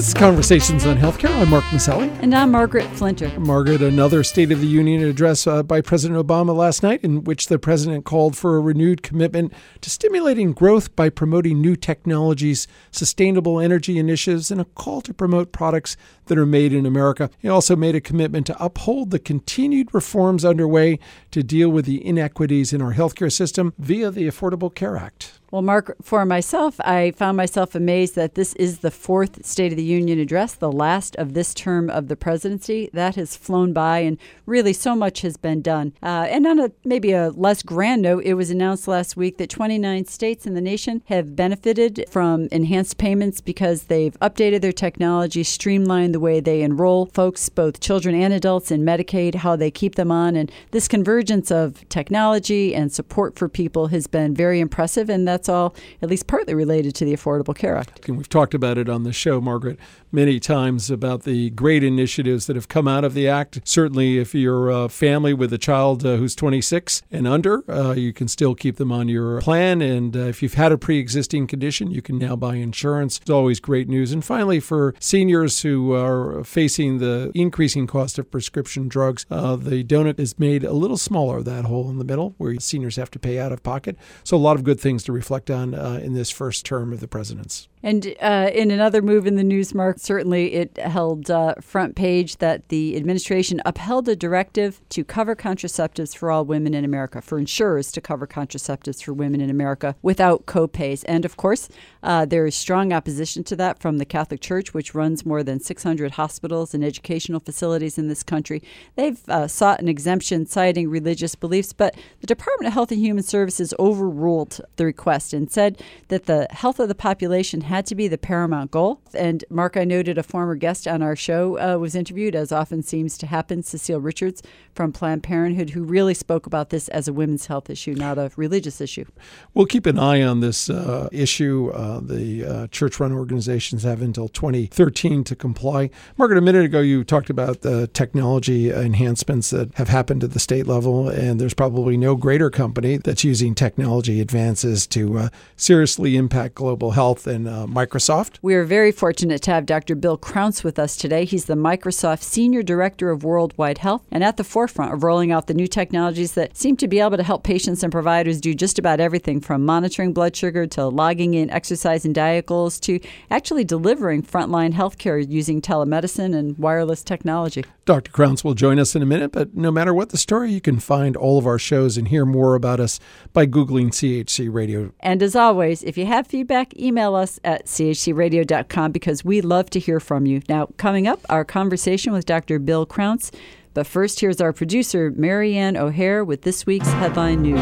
This is Conversations on Healthcare. I'm Mark Maselli. And I'm Margaret Flinter. Margaret, another State of the Union address by President Obama last night, in which the president called for a renewed commitment to stimulating growth by promoting new technologies, sustainable energy initiatives, and a call to promote products that are made in America. He also made a commitment to uphold the continued reforms underway to deal with the inequities in our healthcare system via the Affordable Care Act. Well, Mark, for myself, I found myself amazed that this is the fourth State of the Union address, the last of this term of the presidency. That has flown by, and really so much has been done. And on maybe a less grand note, it was announced last week that 29 states in the nation have benefited from enhanced payments because they've updated their technology, streamlined the way they enroll folks, both children and adults, in Medicaid, how they keep them on. And this convergence of technology and support for people has been very impressive, and that's all at least partly related to the Affordable Care Act. And we've talked about it on the show, Margaret, many times about the great initiatives that have come out of the act. Certainly, if you're a family with a child who's 26 and under, you can still keep them on your plan. And if you've had a pre-existing condition, you can now buy insurance. It's always great news. And finally, for seniors who are facing the increasing cost of prescription drugs, the donut is made a little smaller, that hole in the middle, where seniors have to pay out of pocket. So a lot of good things to reflect on in this first term of the president's. And in another move in the news, Mark, certainly it held front page that the administration upheld a directive to cover contraceptives for all women in America, for insurers to cover contraceptives for women in America without copays. And of course, there is strong opposition to that from the Catholic Church, which runs more than 600 hospitals and educational facilities in this country. They've sought an exemption citing religious beliefs, but the Department of Health and Human Services overruled the request and said that the health of the population had to be the paramount goal. And Mark, I noted a former guest on our show was interviewed, as often seems to happen, Cecile Richards from Planned Parenthood, who really spoke about this as a women's health issue, not a religious issue. We'll keep an eye on this issue. The church-run organizations have until 2013 to comply. Margaret, a minute ago you talked about the technology enhancements that have happened at the state level, and there's probably no greater company that's using technology advances to seriously impact global health than Microsoft. We are very fortunate to have Dr. Bill Krauntz with us today. He's the Microsoft Senior Director of Worldwide Health and at the forefront of rolling out the new technologies that seem to be able to help patients and providers do just about everything from monitoring blood sugar to logging in exercise and diet goals to actually delivering frontline health care using telemedicine and wireless technology. Dr. Krauntz will join us in a minute, but no matter what the story, you can find all of our shows and hear more about us by Googling CHC Radio. And as always, if you have feedback, email us at chcradio.com because we love to hear from you. Now, coming up, our conversation with Dr. Bill Krauntz. But first, here's our producer, Marianne O'Hare, with this week's Headline News.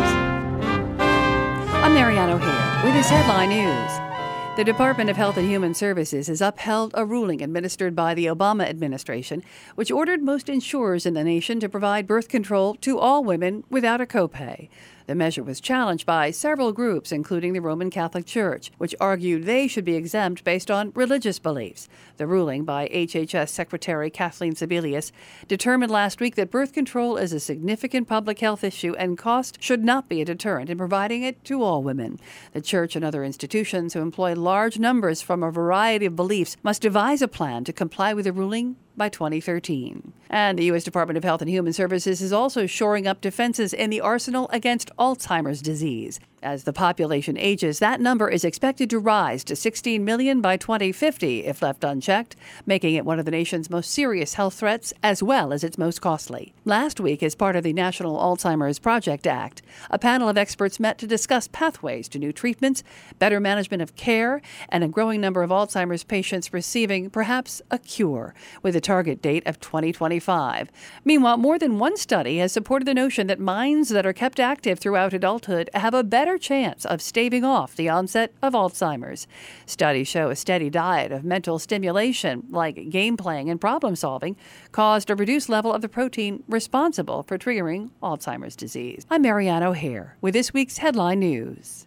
I'm Marianne O'Hare with this Headline News. The Department of Health and Human Services has upheld a ruling administered by the Obama administration, which ordered most insurers in the nation to provide birth control to all women without a copay. The measure was challenged by several groups, including the Roman Catholic Church, which argued they should be exempt based on religious beliefs. The ruling by HHS Secretary Kathleen Sebelius determined last week that birth control is a significant public health issue and cost should not be a deterrent in providing it to all women. The Church and other institutions who employ large numbers from a variety of beliefs must devise a plan to comply with the ruling by 2013. And the U.S. Department of Health and Human Services is also shoring up defenses in the arsenal against Alzheimer's disease. As the population ages, that number is expected to rise to 16 million by 2050 if left unchecked, making it one of the nation's most serious health threats as well as its most costly. Last week, as part of the National Alzheimer's Project Act, a panel of experts met to discuss pathways to new treatments, better management of care, and a growing number of Alzheimer's patients receiving perhaps a cure, with a target date of 2025. Meanwhile, more than one study has supported the notion that minds that are kept active throughout adulthood have a better chance of staving off the onset of Alzheimer's. Studies show a steady diet of mental stimulation, like game playing and problem solving, caused a reduced level of the protein responsible for triggering Alzheimer's disease. I'm Marianne O'Hare with this week's Headline News.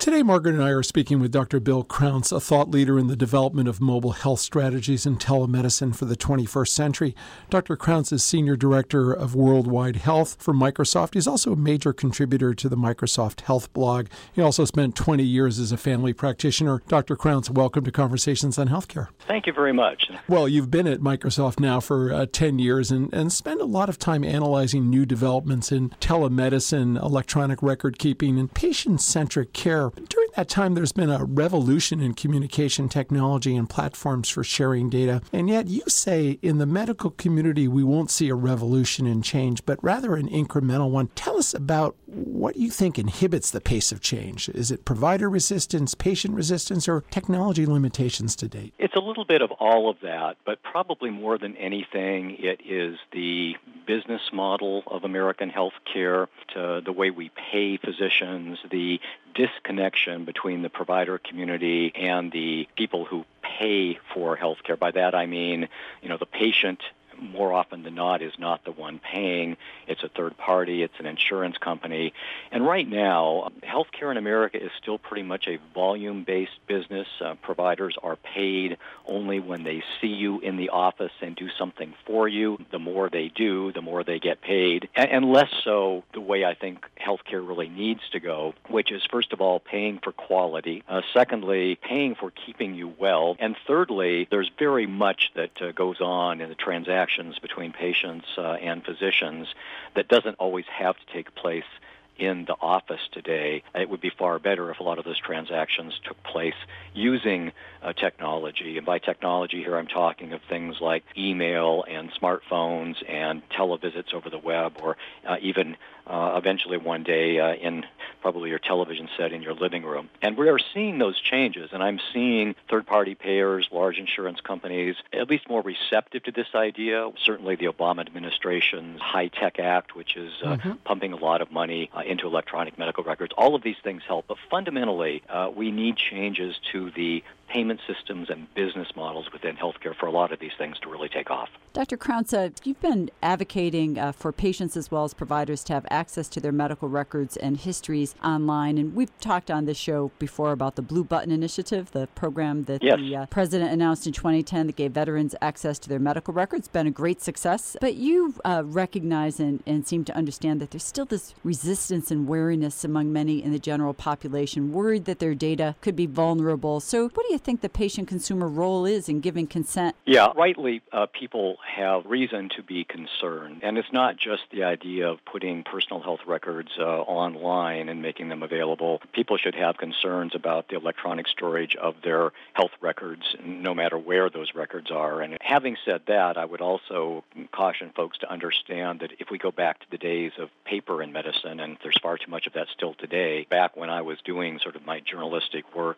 Today, Margaret and I are speaking with Dr. Bill Krauntz, a thought leader in the development of mobile health strategies and telemedicine for the 21st century. Dr. Krauntz is Senior Director of Worldwide Health for Microsoft. He's also a major contributor to the Microsoft Health blog. He also spent 20 years as a family practitioner. Dr. Krauntz, welcome to Conversations on Healthcare. Thank you very much. Well, you've been at Microsoft now for 10 years and spent a lot of time analyzing new developments in telemedicine, electronic record keeping, and patient-centric care. During that time, there's been a revolution in communication technology and platforms for sharing data. And yet you say in the medical community, we won't see a revolution in change, but rather an incremental one. Tell us about what you think inhibits the pace of change. Is it provider resistance, patient resistance, or technology limitations to date? It's a little bit of all of that, but probably more than anything, it is the business model of American healthcare, to the way we pay physicians, the disconnection between the provider community and the people who pay for healthcare. By that I mean, the patient more often than not is not the one paying. It's a third party. It's an insurance company. And right now, healthcare in America is still pretty much a volume-based business. Providers are paid only when they see you in the office and do something for you. The more they do, the more they get paid. And less so the way I think healthcare really needs to go, which is, first of all, paying for quality. Secondly, paying for keeping you well. And thirdly, there's very much that goes on in the transactions between patients and physicians that doesn't always have to take place in the office today. It would be far better if a lot of those transactions took place using technology. And by technology here, I'm talking of things like email and smartphones and televisits over the web, or even eventually one day in probably your television set in your living room. And we are seeing those changes, and I'm seeing third-party payers, large insurance companies, at least more receptive to this idea. Certainly the Obama administration's High-Tech Act, which is pumping a lot of money into electronic medical records. All of these things help, but fundamentally, we need changes to the payment systems and business models within healthcare for a lot of these things to really take off. Dr. Krauntz, you've been advocating for patients as well as providers to have access to their medical records and histories online. And we've talked on this show before about the Blue Button Initiative, the program that the president announced in 2010 that gave veterans access to their medical records. It's been a great success. But you recognize and seem to understand that there's still this resistance and wariness among many in the general population, worried that their data could be vulnerable. So what do you think the patient-consumer role is in giving consent? Yeah, rightly, people have reason to be concerned. And it's not just the idea of putting personal health records online and making them available. People should have concerns about the electronic storage of their health records, no matter where those records are. And having said that, I would also caution folks to understand that if we go back to the days of paper in medicine, and there's far too much of that still today, back when I was doing sort of my journalistic work,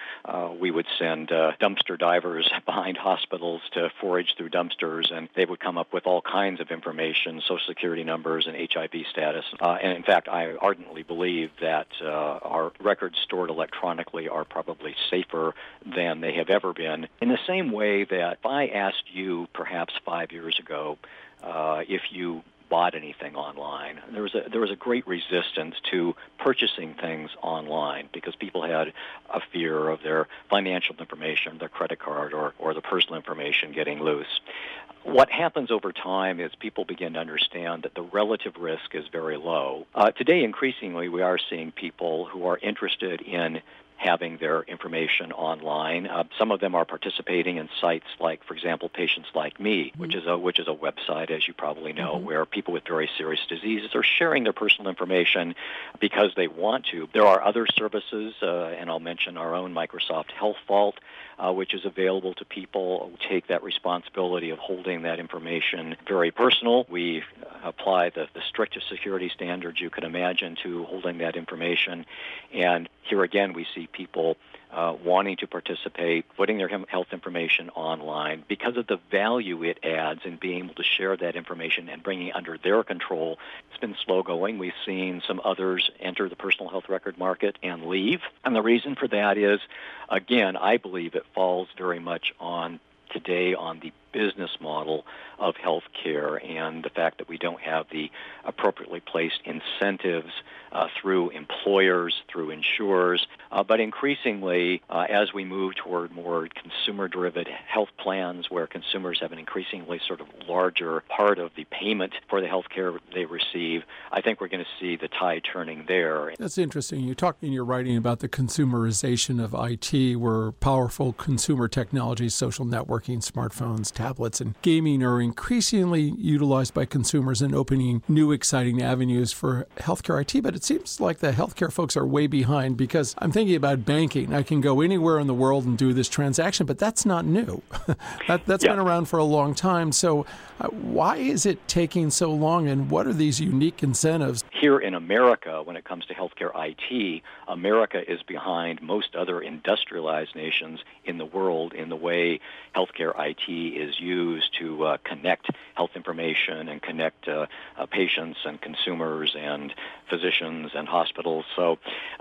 we would send dumpster divers behind hospitals to forage through dumpsters, and they would come up with all kinds of information, Social Security numbers and HIV status. And in fact, I ardently believe that our records stored electronically are probably safer than they have ever been. In the same way that if I asked you perhaps 5 years ago if you bought anything online, there was a great resistance to purchasing things online because people had a fear of their financial information, their credit card, or the personal information getting loose. What happens over time is people begin to understand that the relative risk is very low. Today, increasingly, we are seeing people who are interested in having their information online. Some of them are participating in sites like, for example, Patients Like Me, which is a website, as you probably know, where people with very serious diseases are sharing their personal information because they want to. There are other services, and I'll mention our own Microsoft Health Vault, which is available to people who take that responsibility of holding that information very personal. We apply the strictest security standards you can imagine to holding that information. And here again, we see people wanting to participate, putting their health information online because of the value it adds in being able to share that information and bringing it under their control. It's been slow going. We've seen some others enter the personal health record market and leave. And the reason for that is, again, I believe it falls very much on today on the business model of healthcare, and the fact that we don't have the appropriately placed incentives through employers, through insurers, but increasingly as we move toward more consumer-driven health plans where consumers have an increasingly sort of larger part of the payment for the healthcare they receive, I think we're going to see the tide turning there. That's interesting. You talk in your writing about the consumerization of IT, where powerful consumer technologies, social networking, smartphones, tablets, and gaming are increasingly utilized by consumers and opening new exciting avenues for healthcare IT. But it seems like the healthcare folks are way behind, because I'm thinking about banking. I can go anywhere in the world and do this transaction, but that's not new. That's been around for a long time. So why is it taking so long, and what are these unique incentives? Here in America, when it comes to healthcare IT, America is behind most other industrialized nations in the world in the way healthcare IT is used to connect health information and connect patients and consumers and physicians and hospitals. So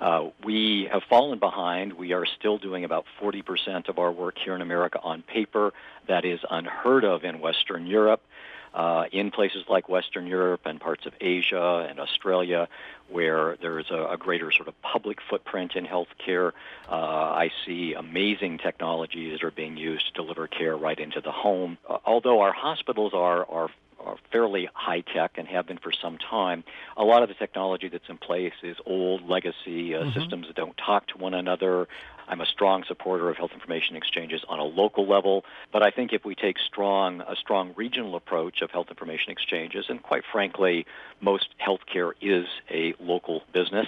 we have fallen behind. We are still doing about 40% of our work here in America on paper. That is unheard of in Western Europe. In places like Western Europe and parts of Asia and Australia, where there is a greater sort of public footprint in healthcare, I see amazing technologies that are being used to deliver care right into the home. Although our hospitals are fairly high-tech and have been for some time, a lot of the technology that's in place is old legacy systems that don't talk to one another. I'm a strong supporter of health information exchanges on a local level, but I think if we take a strong regional approach of health information exchanges, and quite frankly, most healthcare is a local business,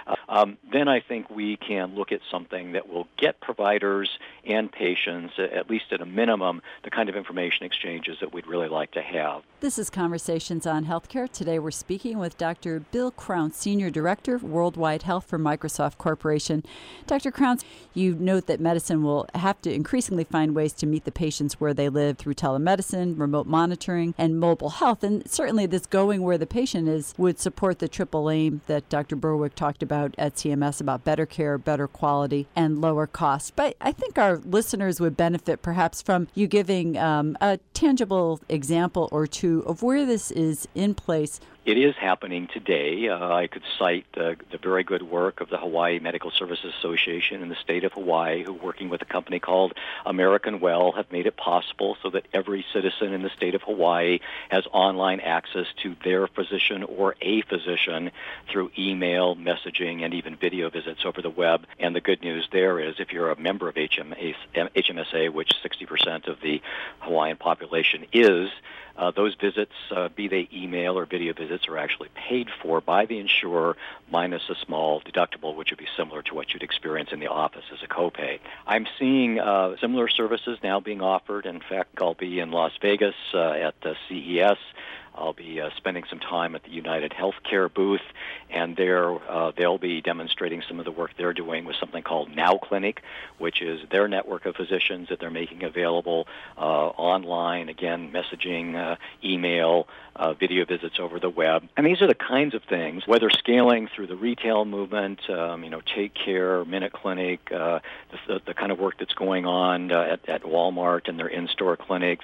then I think we can look at something that will get providers and patients, at least at a minimum, the kind of information exchanges that we'd really like to have. This is Conversations on Healthcare. Today we're speaking with Dr. Bill Crounse, Senior Director of Worldwide Health for Microsoft Corporation. Dr. Crounse, you note that medicine will have to increasingly find ways to meet the patients where they live through telemedicine, remote monitoring, and mobile health. And certainly this going where the patient is would support the triple aim that Dr. Berwick talked about at CMS about better care, better quality, and lower cost. But I think our listeners would benefit perhaps from you giving a tangible example or two of where this is in place. It is happening today. I could cite the very good work of the Hawaii Medical Services Association in the state of Hawaii, who, working with a company called American Well, have made it possible so that every citizen in the state of Hawaii has online access to their physician or a physician through email, messaging, and even video visits over the web. And the good news there is if you're a member of HMSA, which 60% of the Hawaiian population is, those visits, be they email or video visits, are actually paid for by the insurer minus a small deductible, which would be similar to what you'd experience in the office as a copay. I'm seeing similar services now being offered. In fact, I'll be in Las Vegas at the CES. I'll be spending some time at the United Healthcare booth, and there they'll be demonstrating some of the work they're doing with something called Now Clinic, which is their network of physicians that they're making available online, again, messaging, email, video visits over the web. And these are the kinds of things, whether scaling through the retail movement, Take Care, Minute Clinic, the kind of work that's going on at Walmart and their in-store clinics.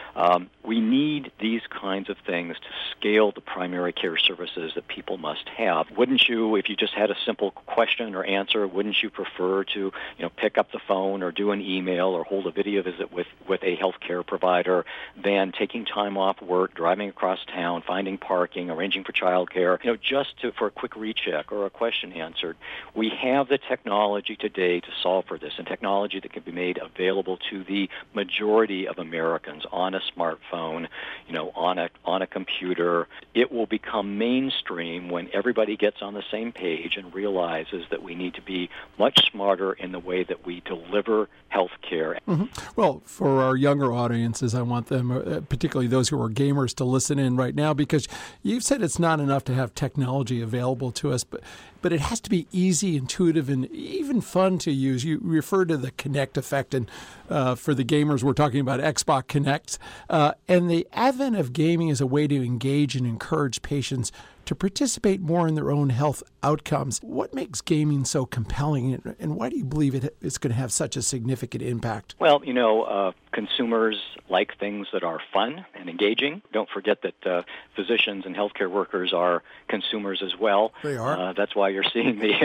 We need these kinds of things to scale the primary care services that people must have. Wouldn't you, if you just had a simple question or answer, wouldn't you prefer to, pick up the phone or do an email or hold a video visit with a healthcare provider than taking time off work, driving across town, finding parking, arranging for childcare, for a quick recheck or a question answered? We have the technology today to solve for this, and technology that can be made available to the majority of Americans on a smartphone, on a computer. It will become mainstream when everybody gets on the same page and realizes that we need to be much smarter in the way that we deliver health care. Mm-hmm. Well, for our younger audiences, I want them, particularly those who are gamers, to listen in right now, because you've said it's not enough to have technology available to us, but it has to be easy, intuitive, and even fun to use. You refer to the Kinect effect, and for the gamers, we're talking about Xbox Kinect. And the advent of gaming as a way to engage and encourage patients to participate more in their own health outcomes. What makes gaming so compelling, and why do you believe it's going to have such a significant impact? Well, consumers like things that are fun and engaging. Don't forget that physicians and healthcare workers are consumers as well. They are. That's why you're seeing the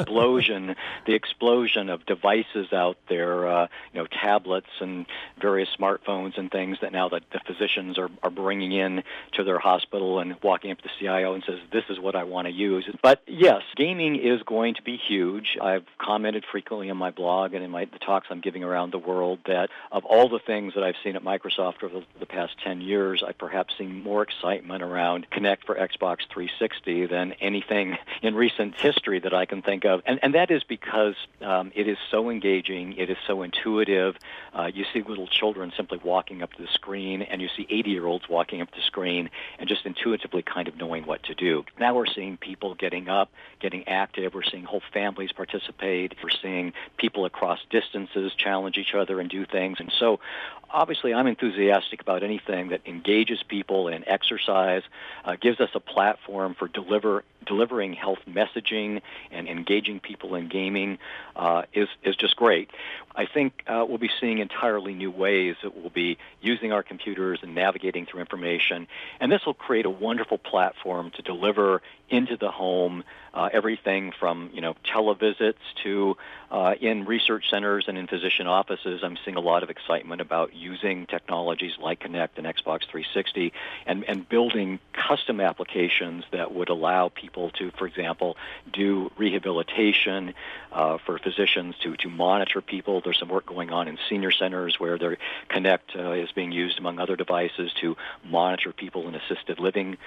explosion of devices out there, tablets and various smartphones and things that now that the physicians are bringing in to their hospital and walking up to the CIO and says, this is what I want to use. But yes, gaming is going to be huge. I've commented frequently on my blog and in the talks I'm giving around the world that of all the things that I've seen at Microsoft over the past 10 years, I've perhaps seen more excitement around Kinect for Xbox 360 than anything in recent history that I can think of. And that is because it is so engaging, it is so intuitive. You see little children simply walking up to the screen, and you see 80-year-olds walking up to the screen and just intuitively kind of knowing what to do. Now we're seeing people getting up, getting active. We're seeing whole families participate. We're seeing people across distances challenge each other and do things. And so obviously I'm enthusiastic about anything that engages people in exercise, gives us a platform for delivering health messaging and engaging people in gaming is just great. I think we'll be seeing entirely new ways that we'll be using our computers and navigating through information, and this will create a wonderful platform to deliver into the home everything from televisits to in research centers and in physician offices. I'm seeing a lot of excitement about using technologies like Kinect and Xbox 360 and building custom applications that would allow people to, for example, do rehabilitation for physicians to monitor people. There's some work going on in senior centers where their Kinect is being used among other devices to monitor people in assisted living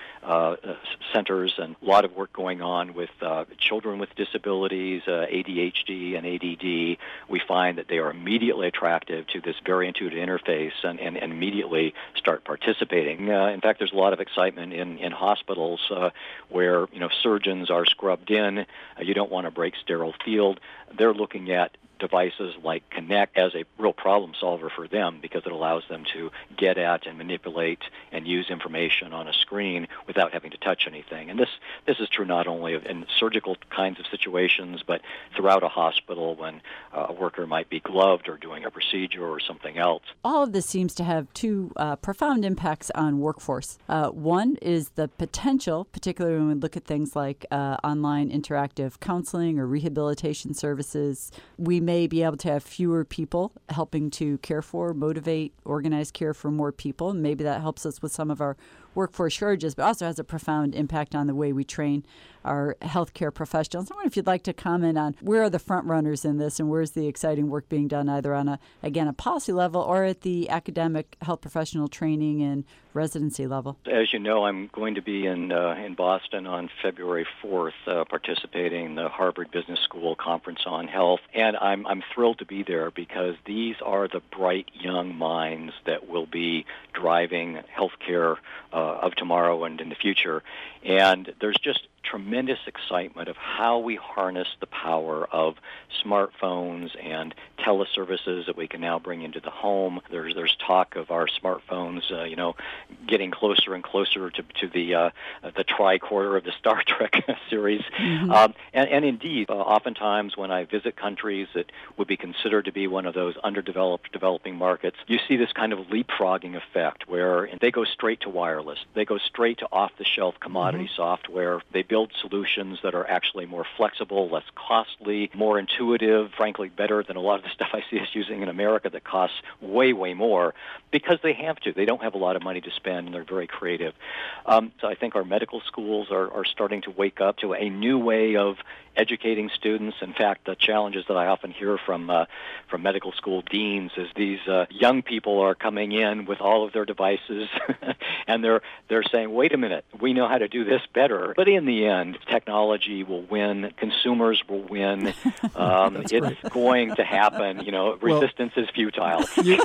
centers, and a lot of work going on with children with disabilities, ADHD and ADD. We find that they are immediately attractive to this very intuitive interface and immediately start participating. In fact, there's a lot of excitement in hospitals where surgeons are scrubbed in. You don't want to break sterile field. They're looking at devices like Kinect as a real problem solver for them because it allows them to get at and manipulate and use information on a screen without having to touch anything. And this is true not only in surgical kinds of situations, but throughout a hospital when a worker might be gloved or doing a procedure or something else. All of this seems to have two profound impacts on workforce. One is the potential, particularly when we look at things like online interactive counseling or rehabilitation services. We may be able to have fewer people helping to care for, motivate, organize care for more people. And maybe that helps us with some of our workforce shortages, but also has a profound impact on the way we train our healthcare professionals. I wonder if you'd like to comment on where are the front runners in this and where's the exciting work being done either on a policy level or at the academic health professional training and residency level. As you know, I'm going to be in Boston on February 4th participating in the Harvard Business School Conference on Health, and I'm thrilled to be there because these are the bright young minds that will be driving healthcare of tomorrow and in the future. And there's just tremendous excitement of how we harness the power of smartphones and teleservices that we can now bring into the home. There's talk of our smartphones, getting closer and closer to the tricorder of the Star Trek series. Mm-hmm. And indeed, oftentimes when I visit countries that would be considered to be one of those underdeveloped, developing markets, you see this kind of leapfrogging effect where they go straight to wireless. They go straight to off-the-shelf commodity software. They build solutions that are actually more flexible, less costly, more intuitive, frankly better than a lot of the stuff I see us using in America that costs way, way more because they have to. They don't have a lot of money to spend, and they're very creative. So I think our medical schools are starting to wake up to a new way of educating students. In fact, the challenges that I often hear from medical school deans is these young people are coming in with all of their devices, and they're saying, wait a minute, we know how to do this better. But in the end, technology will win, consumers will win. It's going to happen. Resistance is futile.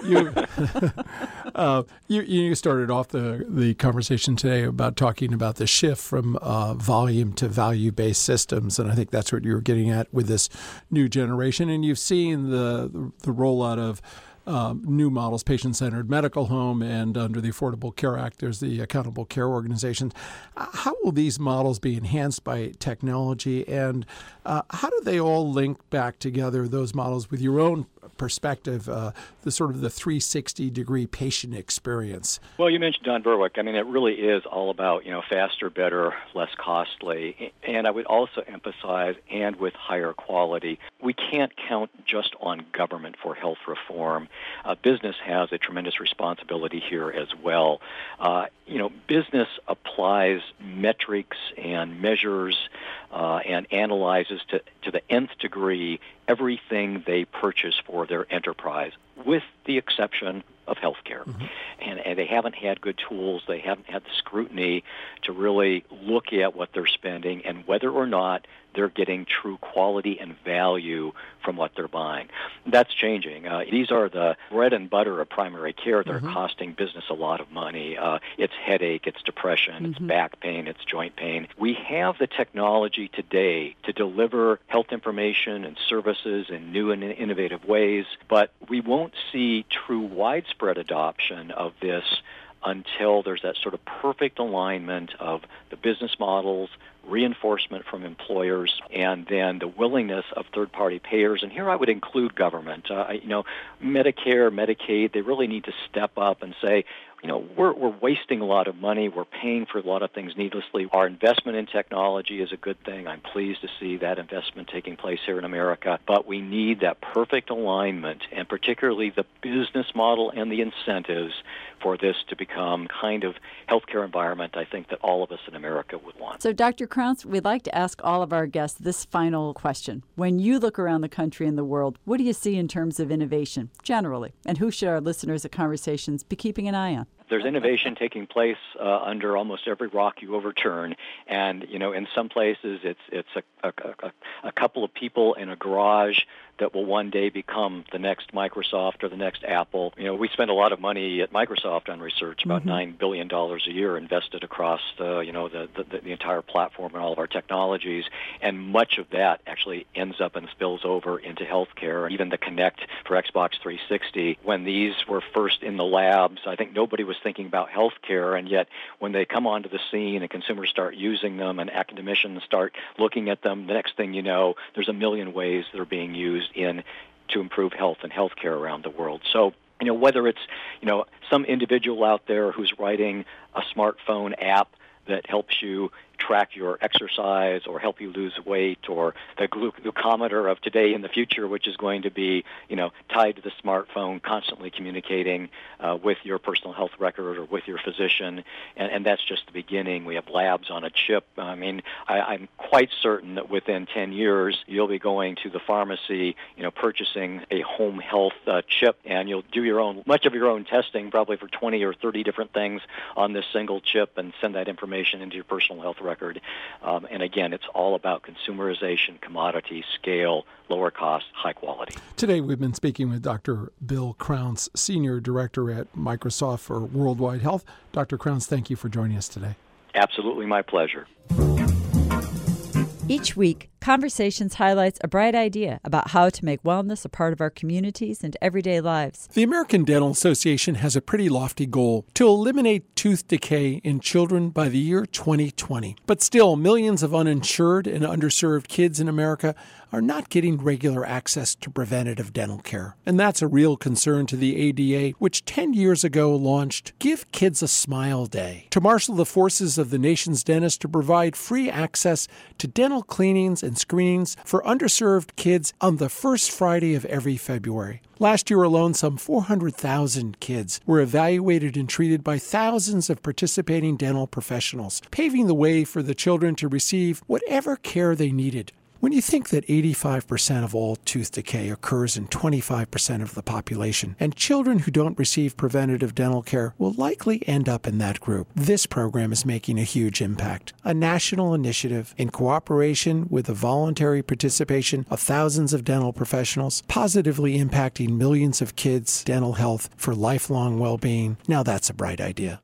You started off the conversation today about talking about the shift from volume to value-based systems, and I think that's what you were getting at with this new generation. And you've seen the rollout of new models, patient-centered medical home, and under the Affordable Care Act, there's the accountable care organizations. How will these models be enhanced by technology, and how do they all link back together, those models, with your own perspective, the sort of the 360-degree patient experience? Well, you mentioned Don Berwick. I mean, it really is all about, faster, better, less costly. And I would also emphasize, and with higher quality. We can't count just on government for health reform. Business has a tremendous responsibility here as well. Business applies metrics and measures and analyzes to the nth degree everything they purchase for their enterprise, with the exception of healthcare. Mm-hmm. And they haven't had good tools. They haven't had the scrutiny to really look at what they're spending and whether or not they're getting true quality and value from what they're buying. That's changing. These are the bread and butter of primary care that are costing business a lot of money. It's headache, it's depression, it's back pain, it's joint pain. We have the technology today to deliver health information and services in new and innovative ways, but we won't see true widespread adoption of this until there's that sort of perfect alignment of the business models, reinforcement from employers, and then the willingness of third-party payers. And here I would include government. Medicare, Medicaid, they really need to step up and say, we're wasting a lot of money. We're paying for a lot of things needlessly. Our investment in technology is a good thing. I'm pleased to see that investment taking place here in America. But we need that perfect alignment, and particularly the business model and the incentives for this to become kind of healthcare environment I think that all of us in America would want. So, Dr. Crounse, we'd like to ask all of our guests this final question. When you look around the country and the world, what do you see in terms of innovation, generally? And who should our listeners at Conversations be keeping an eye on? There's innovation taking place under almost every rock you overturn, and in some places it's a couple of people in a garage that will one day become the next Microsoft or the next Apple. We spend a lot of money at Microsoft on research, about $9 billion a year invested across the entire platform and all of our technologies, and much of that actually ends up and spills over into healthcare. Even the Kinect for Xbox 360, when these were first in the labs, I think nobody was thinking about healthcare, and yet when they come onto the scene and consumers start using them and academicians start looking at them, the next thing you know, there's a million ways they're being used to improve health and healthcare around the world. So, whether it's, some individual out there who's writing a smartphone app that helps you track your exercise or help you lose weight, or the glucometer of today and the future, which is going to be, tied to the smartphone, constantly communicating with your personal health record or with your physician. And that's just the beginning. We have labs on a chip. I mean, I'm quite certain that within 10 years, you'll be going to the pharmacy, purchasing a home health chip, and you'll do much of your own testing, probably for 20 or 30 different things on this single chip, and send that information into your personal health record. And again, it's all about consumerization, commodity, scale, lower cost, high quality. Today we've been speaking with Dr. Bill Crounse, Senior Director at Microsoft for Worldwide Health. Dr. Crounse, thank you for joining us today. Absolutely my pleasure. Each week, Conversations highlights a bright idea about how to make wellness a part of our communities and everyday lives. The American Dental Association has a pretty lofty goal to eliminate tooth decay in children by the year 2020. But still, millions of uninsured and underserved kids in America are not getting regular access to preventative dental care. And that's a real concern to the ADA, which 10 years ago launched Give Kids a Smile Day to marshal the forces of the nation's dentists to provide free access to dental cleanings and screenings for underserved kids on the first Friday of every February. Last year alone, some 400,000 kids were evaluated and treated by thousands of participating dental professionals, paving the way for the children to receive whatever care they needed. When you think that 85% of all tooth decay occurs in 25% of the population, and children who don't receive preventative dental care will likely end up in that group, this program is making a huge impact. A national initiative in cooperation with the voluntary participation of thousands of dental professionals, positively impacting millions of kids' dental health for lifelong well-being. Now that's a bright idea.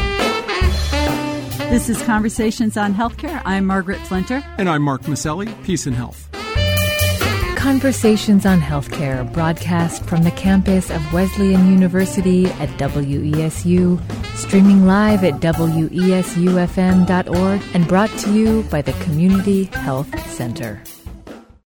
This is Conversations on Healthcare. I'm Margaret Flinter. And I'm Mark Maselli. Peace and health. Conversations on Healthcare, broadcast from the campus of Wesleyan University at WESU, streaming live at WESUFM.org, and brought to you by the Community Health Center.